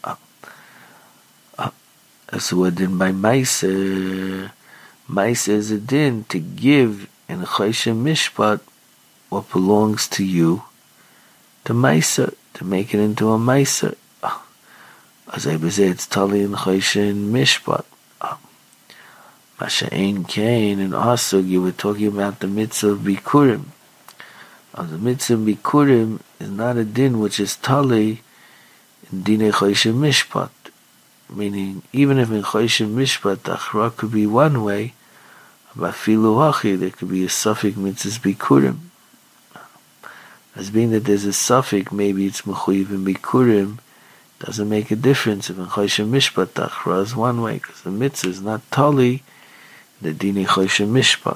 So what din by meiser? Meiser is a din to give in a choshen mishpat what belongs to you, to meiser, to make it into a meiser. As I say, it's tali in choshen mishpat. Masha ein kain and also you were talking about the mitzvah of bikurim. The mitzvah of bikurim is not a din which is tali in dinei choshen mishpat. Meaning, even if in choshen mishpat the achra could be one way, but filu hachi there could be a suffix mitzvah bikurim. As being that there's a suffix, maybe it's mechuyev in bikurim, doesn't make a difference if in choshen mishpat the achra is one way, because the mitzvah is not tali the dinei choshen mishpat.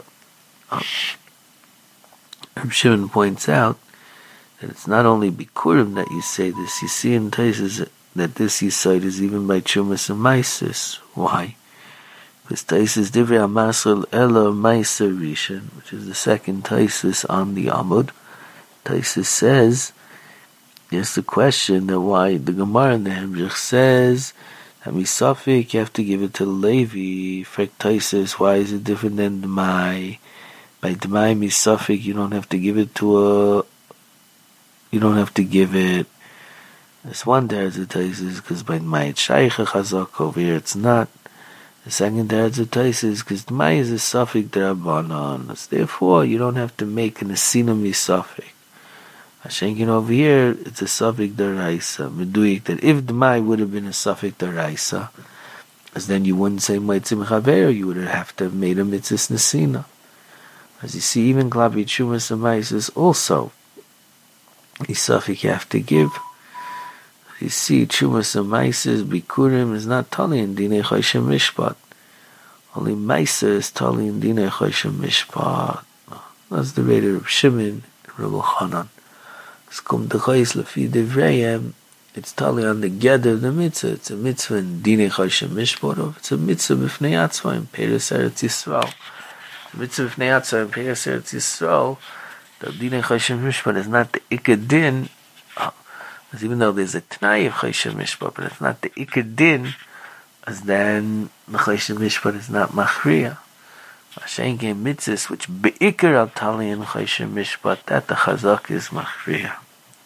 Reb Shimon points out that it's not only bikurim that you say this. You see in Taisus that this yisod is even by Chumas and Maisis. Why? Because Taisus Divrei HaMasel Ela Maiser Rishon, which is the second Taisus on the Amud. Taisus says, there's the question that why the Gemara in the Hemshech says that misafik you have to give it to the Levi. For Taisus, why is it different than Demai? By Demai misafik you don't have to give it to you don't have to give it. There's one there as it is because by my Shaykh Chazak over here it's not. The second teretz of Taisus, because D'mai is a suffix d'Rabbanan. So therefore, you don't have to make an asinum suffix. Hashenkin over here, it's a suffix d'Oraisa. Meduik, that if D'mai would have been a suffix d'Oraisa, as then you wouldn't say Maitzim Chaver, you would have to have made a mitzvah Nesina. As you see, even Klapi Chumas Amais is also a suffix you have to give. You see, Chumas Amais Bikurim is not Tali in Dinei Choshen Mishpat. Only Maisa is Tali in Dinei Choshen Mishpat. That's the way of Shimon, Rabbi Chanan. It's come to Chayis Lefi Devrayim. It's Tali on the Geder of the mitzvah. It's a mitzvah in Dinei Choshen Mishpat. It's a mitzvah b'fnei Yatzvah in Peres Eretz Yisrael. The mitzvah b'fnei Yatzvah in Peres Eretz Yisrael, the Dinei Choshen Mishpat is not the Ikad Din. Even though there's a T'nai of Choshen Mishpat, but it's not the Ikad Din, as then the Choshen Mishpat is not Machriya. Hashem gave mitzvahs which be'ikar al Tali in Choshen Mishpat, that the Chazak is Machriya.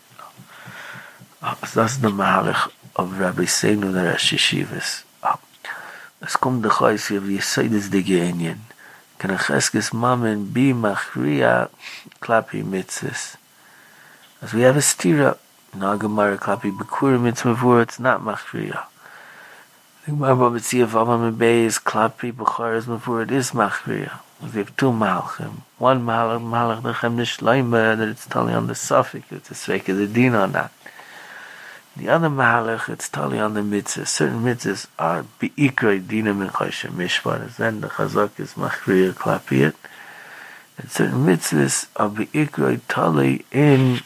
So that's the Mahalach of Rabbi Seinu, the Rosh Yeshivas. Let's come to the Chayis of Yesodis de Ge'enyan. Can a Cheskes Mamen be Machriya Klapi mitzvahs? As we have a stira, Nagamara Klapi Bekurim mitzvah, it's not Machriya. The Gemara B'Mitzia of Amam Beis Klapi B'Charas Mavur, it is Machriya. We have two Malachim. One Malach Nechem Nishleima, that it's Tali on the suffix, it's a Sveik of the Din on that. The other Malach, it's Tali on the mitzvah. Certain mitzvahs are Be'ikroi Dinam in Choshen Mishpat, then the Chazak is Machriya Klapi it. And certain mitzvahs are Be'ikroi Tali in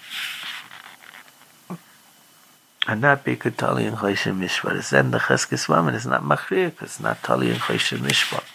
and not be Tali in Choshen Mishpat. Then the Cheskes Mamen is not Machriya, because it's not Tali in Choshen Mishpat.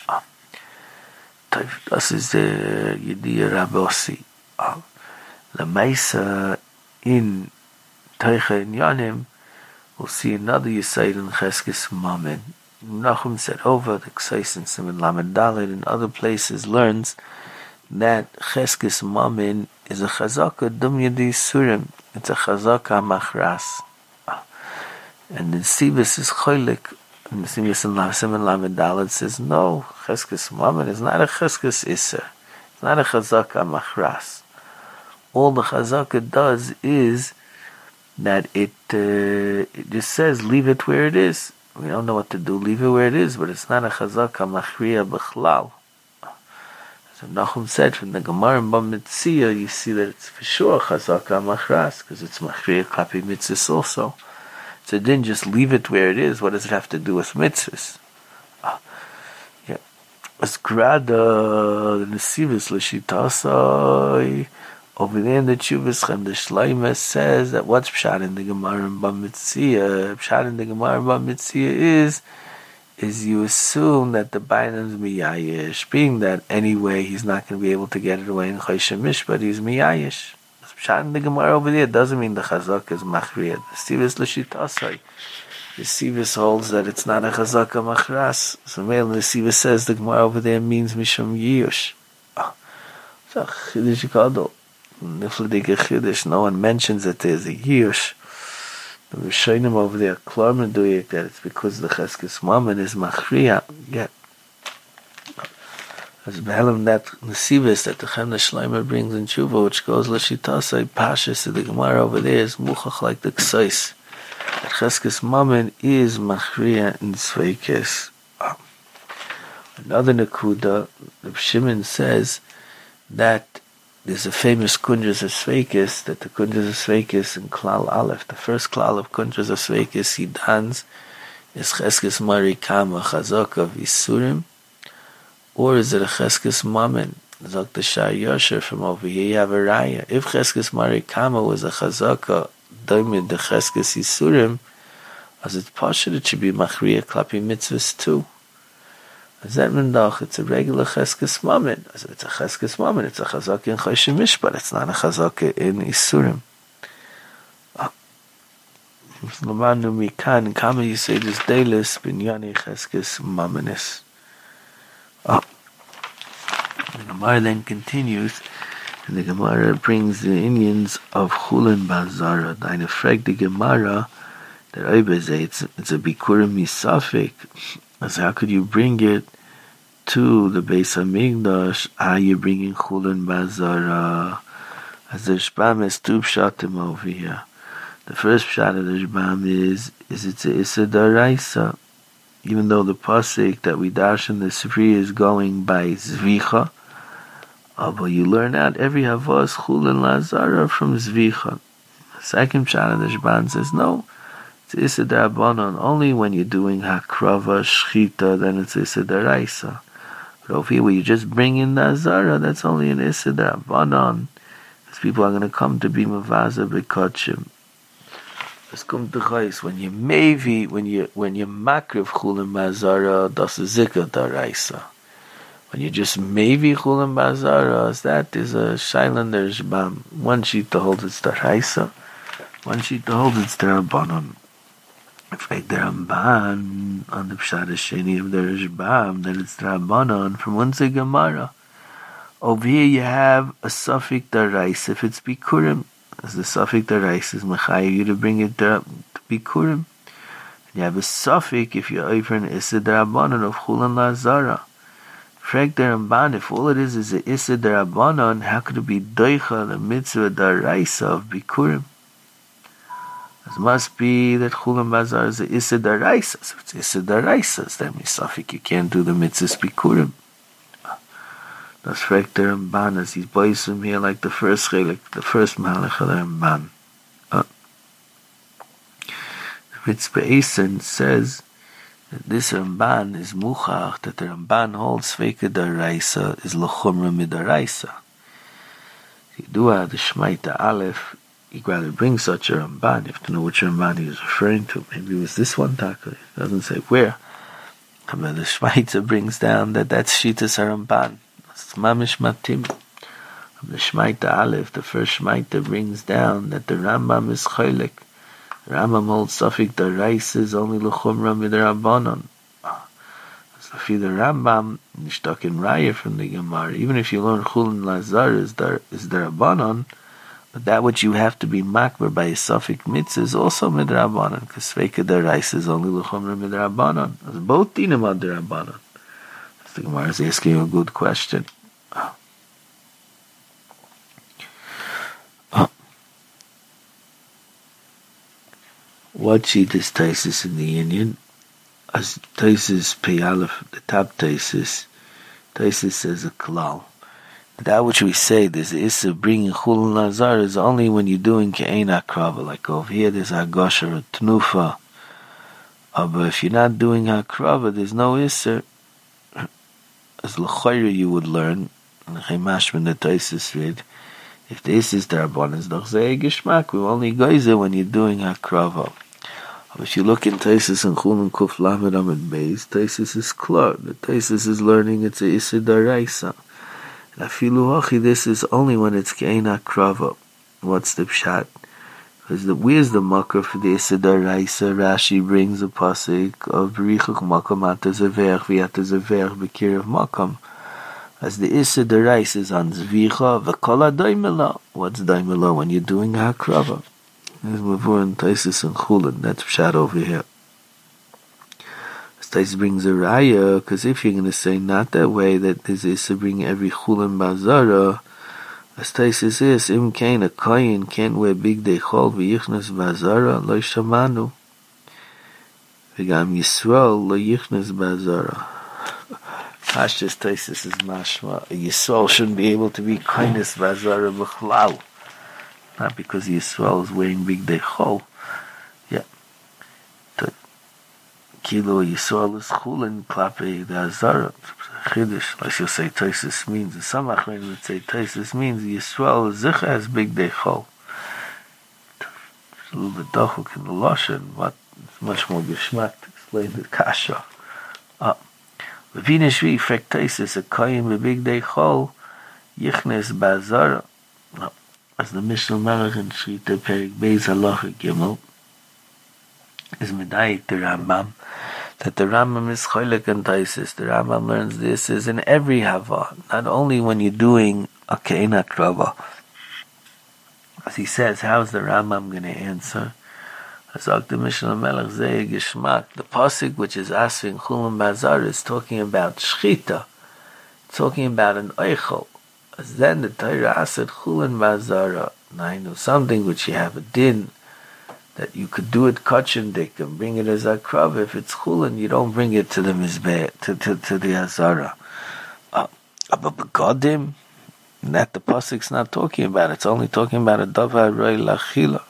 Das is the Yediyah Rabossi. The Meisa in Teicha in Yanim, we'll see another Yisayid in Cheskes Mamen. Nachum said over the Ksais in Siman Lamed Dalet in other places learns that Cheskes Mamen is a Chazaka Dum Yedi Surim. It's a Chazaka Machras. And the Sivas is Cholik. And the Sivas in Siman Lamed Dalet says, no, Cheskes Mamen is not a Cheskes Isser. It's not a Chazaka Machras. All the Chazaka does is that it just says, leave it where it is. We don't know what to do, leave it where it is, but it's not a Chazaka Machriya B'chlal. So Nachum said from the Gemara in Bamitzia, you see that it's for sure Chazaka Machras, because it's Machriya Klapi Mitzvahs also. So then just leave it where it is. What does it have to do with mitzvahs? Yeah. As Grada, the Nesivas L'Shitasai, over there in the Chuvas Chem, the Shleima says that what's Pshat in the Gemara in Bamitzia? Pshat in the Gemara in Bamitzia is you assume that the Bainan's Miyayish, being that anyway he's not going to be able to get it away in Choshen Mishpat, he's Miyayish. Pshat in the Gemara over there doesn't mean the Chazak is Machriya. The Sivas L'Shitasai. The Sivas holds that it's not a Chazaka Machras. So the Sivas says the Gemara over there means Mishum Yiyush. So Chidish Gadol. Nifladige Chidish, no one mentions that there's a Yiyush. The Rishonim over there, Klar Meduyek, that it's because the Cheskes Mamen is Machriya. Yeah. As Behelim that Nesivas that the Chemna Shleimer brings in Tshuva, which goes L'Shitasai Pashas, the Gemara over there is Muchach like the Ksais. That Cheskes Mamen is Machriya in Sveikis. Another Nakuda, the Shimon says that there's a famous Kunjas of Sveikis, that the Kunjas of Sveikis in Klal Aleph, the first Klal of Kunjas of Sveikis he dons is Cheskes Mari Kama Chazaka Visurim, or is it a Cheskes Mamen? Zok the Shar Yosher from over here, you have a Raya. If Cheskes Mari Kama was a Chazaka, Daimid the Cheskes Yisurim, as it's Pasha, it should be Machriya Klapi Mitzvahs too. As that Mendach, it's a regular Cheskes Mamen. As it's a Cheskes Mamen, it's a Chazaka in Choshen Mishpat, it's not a Chazaka in Yisurim. Lamanu Mikan, Kama Yisayidus Deilis, Binyani Cheskes Mamenis. The Gemara then continues, and the Gemara brings the Indians of Chulin Bazara. Deine fragt the Gemara, The Rebbe says it's a bikurim misafik. As how could you bring it to the Beis Hamikdash? How you bringing chulin bazara? As the Shbam is two pshatim over here. The first pshat of the Shbam is it's a Issa Daraisa. Even though the pasuk that we dash in the Sifri is going by Zvicha, but you learn out every havas chulin lazara from Zvicha. The second pshat of the Shbam says no, it's Issa Darabanan. Only when you're doing hakrava shchita, then it's Issa Daraisa. But over here, where you just bring in the azara, that's only an Issa Darabanan. Because people are going to come to be mavaza b'kotchim. Let's come to chayis. When you maybe, when you makriv chulin bazara, das is zikah daraisa. When you just maybe chulin bazara, that is a shailan der Shbam. One sheet to hold it's daraisa, one sheet to hold it's darabanan. If like the Ramban on the Pshat Sheni of the Rishbam, then it's darabanan from one Gemara. Over here you have a suffix daraisa if it's bikurim. As the suffix daraisa is mechayev you to bring it to bikurim. And you have a suffix if you're over an issa darabanan of chulin lazara. Frag the Ramban, if all it is a issa darabanan, how could it be doicha the mitzvah daraisa of bikurim? It must be that chulin bazar is a issa daraisa. So it's issa daraisa, that means suffix you can't do the mitzvah bikurim. That's frag the Ramban as he's boys from here like the first chelik, the first malach of the Ramban. The Ritzvah Eisen says that this Ramban is muchach, that the Ramban holds Sveika daraisa is l'chumra midaraisa. You do have the Shmaita Aleph, you'd rather bring such a Ramban, you have to know which Ramban he was referring to. Maybe it was this one taka, it doesn't say where. But the Shmaita brings down that that's Shitas Ramban. It's mamish matim. The Shmaita Aleph, the first Shmaita brings down that the Rambam is chaylik. The Rambam holds suffix daraisa is only l'chumra midrabanan. So if the Rambam is stuck in Raya from the Gemara, even if you learn chulin lazar is darabanan, but that which you have to be makbar by a suffix mitzvah is also midrabanan, because sveika daraisa is only l'chumra midrabanan. Both dinim are darabanan. The Gemara is asking a good question. What sheet is Taisis in the Indian? As Taisis Pei Aleph, the top Taisis says a klal. That which we say, this Issa bringing chulin lazar is only when you're doing ke'ein hakrava. Like over here, there's agosha or tnufa. But if you're not doing hakrava, there's no Issa. As l'chayra you would learn, l'chaymashman the Taisis read, if the Issa is darabanan, it's doch zeh geshmak, we only geyser when you're doing hakrava. If you look in Taisis and Chulin Kuf Lamed Amid Beis, Taisis is clear. The Taisis is learning it's a Issa daraisa. And afilu hachi, this is only when it's ke'ein hakrava. What's the pshat? Because where's the makar for the Issa daraisa? Rashi brings a pasuk of B'richuk makam ata zevech v'yata zevech b'kirev makam. As the Issa daraisa is on zvicha v'kol ha-daimela. What's daimela when you're doing hakrava? There's Mavur and Taisis and Chulin, that's pshat over here. Taisis brings a raya, because if you're going to say not that way, that this is to bring every Chulin bazara, as Taisis is, im kain a koyin can't wear big day chol v'yichnas bazara, lo shamanu. V'gam Yisrael lo yichnas bazara. Pashtas Taisis is mashma. Yisrael shouldn't be able to be kindness bazara b'chlal. Not because Yisrael is wearing big day chol. Yeah. Kilo Yisrael is chulin klape the azara. Chiddush, like you'll say Taisis means, and some achrein would say Taisis means Yisrael is zicha as big day chol. It's a little bit dachuk in the lashon, but it's much more geschmack to explain the kasha. V'vina shvi fek Taisis a koyin b'big day chol yichnes ba'azara. As the Mishnah Melech in Shrita Perik Beis Halacha Gimel is medayik the Rambam, that the Rambam is choylek and Taisis. The Rambam learns this is in every hava, not only when you're doing a ke'ein hakrava. As he says, how's the Rambam going to answer? Azak the Mishnah Melech Zeh Geshmak. The pasuk which is asking Chulam Bazar is talking about Shchita, talking about an Eichel. As then the Torah asked Chulam Bazara. Now I know something which you have a din that you could do it kachendik and bring it as a krav. If it's Chulan, you don't bring it to the mizbeh, to the Azara. But begodim, that the pasuk's not talking about. It's only talking about a davar roi lachila.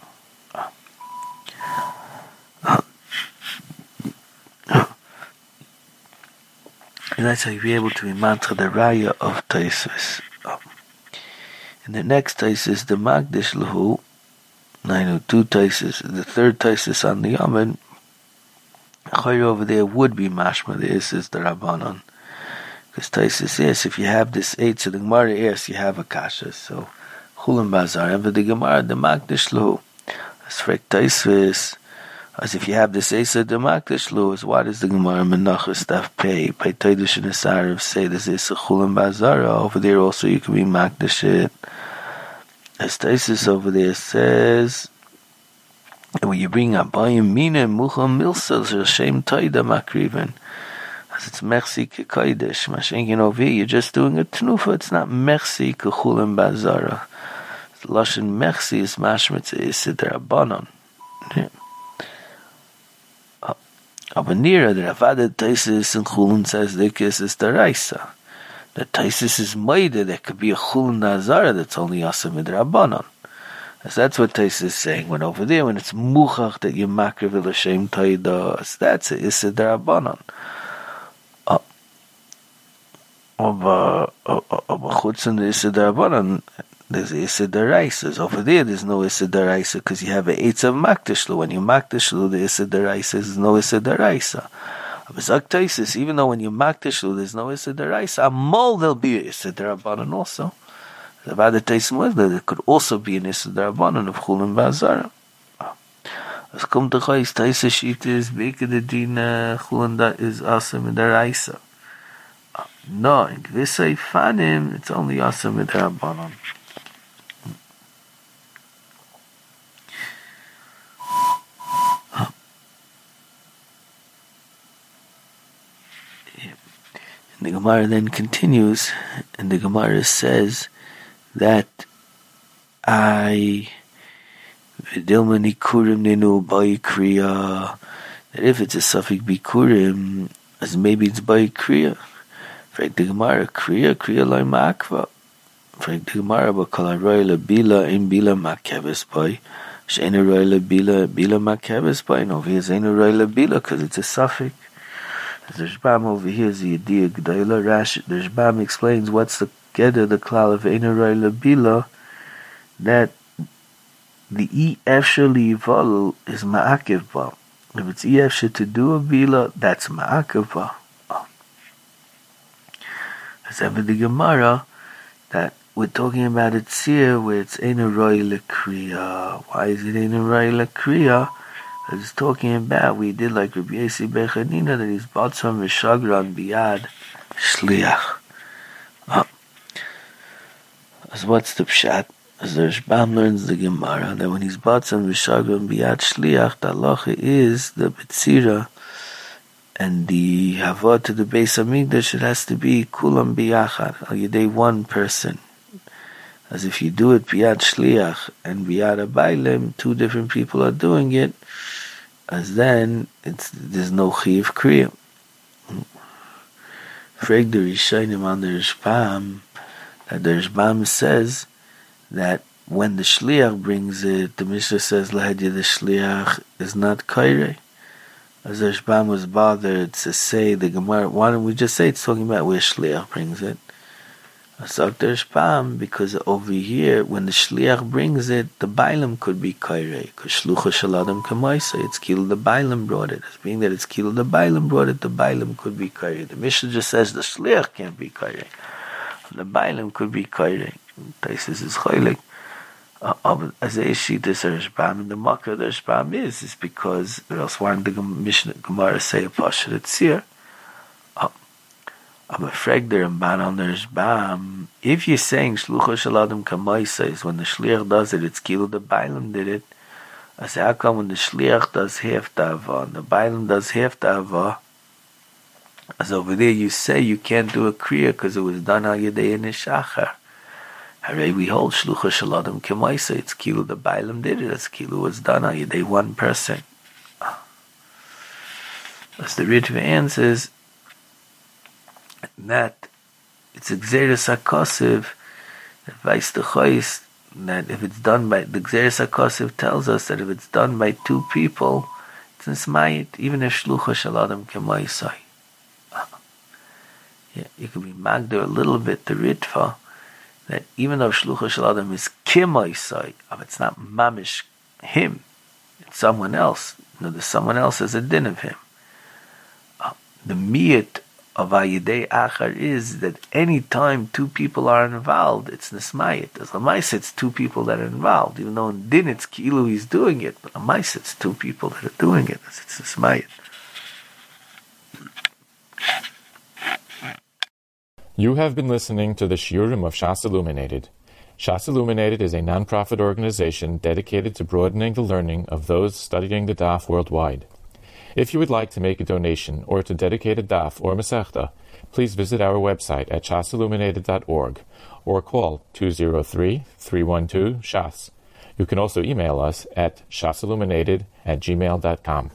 And that's how you'll be able to be mantra the raya of Taisvis. In the next Taisis, the Magdish Lahu, 902 Taisis, the third Taisis on the Yamen, over there would be mashma, the Isis, the Rabbanon. Because Taisis is, if you have this eight, so the Gemara is, you have a kasha. So, Chulam Bazar, and for the Gemara, the Magdish Lahu, as for Taisis, as if you have this Esa the Magdish Lahu, is what is the Gemara Menachos Daf Pei, by Taidish and Asarav say this is a Chulam Bazar, over there also you can be Magdish it. As Taisis over there says, and when you bring a Bayim Mina Mucham Milsel Shem Taida Makriven, as it's Merci Kekaidish, Mashenkin over here, you're just doing a Tnufa, it's not Merci Kechulim Bazara. Lashon Merci is Mashmitz Isidra Banon. Abanira, the Ravada Taisis and Chulun says the kiss is the Raisa. The Taisis is Maida, there could be a Chulun Nazara that's only Asim Midrabanon. As that's what Taisis is saying. When over there, when it's Muchach that you makriv L'Shem Taida, that's it, Isidrabanon. Chutz in the Isidrabanon, there's Isidaraisa. Over there's no Isidaraisa because you have an Eitz of Maktishlu. When you Maktishlu, the Isidaraisa is no Isidaraisa. Even though when you Maktishlu, there's no Isidaraisa, a mol there'll be an Isidarabanan also. The Vadataisim there could also be an Isidarabanan of Chulam Bazara. As come to Chayis, Taisa Shita is Beka the Dina Chulam that is Asam in the Raisa. No, in Gvisai Fanim, it's only Asam in the Rabbanon. And the Gemara then continues, and the Gemara says that that if it's a suffix bikurim, as maybe it's by kriya. Frag the Gemara, kriya loy ma'akva. Frag the Gemara, but kol haroy lebila in bila ma'keves by. She'en haroy lebila ma'keves by. And over here is ein haroy lebila because it's a suffix. The Rashbam over here is the idea G'dayla Rashi. The Rashbam explains what's the Geder, the klal of ein haroy lebila, that the efshe livalu is ma'akev ba. If it's efshe to do a bila, that's ma'akev ba. As ever the Gemara, that we're talking about it here, where it's ein haroy lekriya. Why is it ein haroy lekriya? Because it's talking about, we did like Rabbi Yossi Bechanina, that he's batzam v'shagran biyad shliach. As what's the pshat? As the Rashbam learns the Gemara, that when he's batzam v'shagran biyad shliach, the halacha is the betzira, and the hava to the Beis Hamikdash, it has to be kulam biyachad, al yedei one person. As if you do it biyad shliach and biyad abaylim, two different people are doing it, as then there's no chiv kriya. Frag the Rishonim on the Rashbam, that the Rashbam says that when the shliach brings it, the Mishnah says lahadya the shliach is not kairei. As the Rashbam was bothered to say the Gemara, why don't we just say it's talking about where shliach brings it? So the Rashbam, because over here when the shliach brings it, the bailam could be kairei, because shlucha shaladam kamaisa, it's killed the bailam brought it. As being that it's killed the bailam brought it, the bailam could be kairei. The Mishnah just says the shliach can't be kairei, the bailam could be kairei. Taisus is chaylik. As a sheet is a Rashbam, and the Makkah the Rashbam is because, or else why didn't the Mishnah Gemara say a Pasha that's here? I'm afraid the Ramban on the Rashbam, if you're saying Shlucha Shaladam Kamaisa is when the Shliach does it, it's Kilo the Bailam did it, As how come when the shliach does half the ava and the bailam does half the ava, as over there you say you can't do a kriya because it was done al yedei nishachar. Hooray, we hold shlucha shaladam kemaisa. It's kilu the bailam did it. As kilu was done al yedei one person. As the Ritva answers that it's a gzeres hakosiv that vice the chois, that if it's done by the gzeres hakosiv tells us that if it's done by two people, it's nismayit even if shlucha shaladam kemaisa. Yeah, you could be magder a little bit the Ritva that even though shlucha shaladam is kemaisa, it's not mamish him, it's someone else. No, there's someone else as a din of him. The miyat of Ayidei Achar is that any time two people are involved, it's Nismayit. As Lamais, it's two people that are involved. Even though in Din it's Kilu he's doing it, but Lamais, it's two people that are doing it. It's Nismayit. You have been listening to the Shiurim of Shas Illuminated. Shas Illuminated is a non-profit organization dedicated to broadening the learning of those studying the Daf worldwide. If you would like to make a donation or to dedicate a daf or masechta, please visit our website at shasilluminated.org or call 203-312-SHAS. You can also email us at shasilluminated@gmail.com.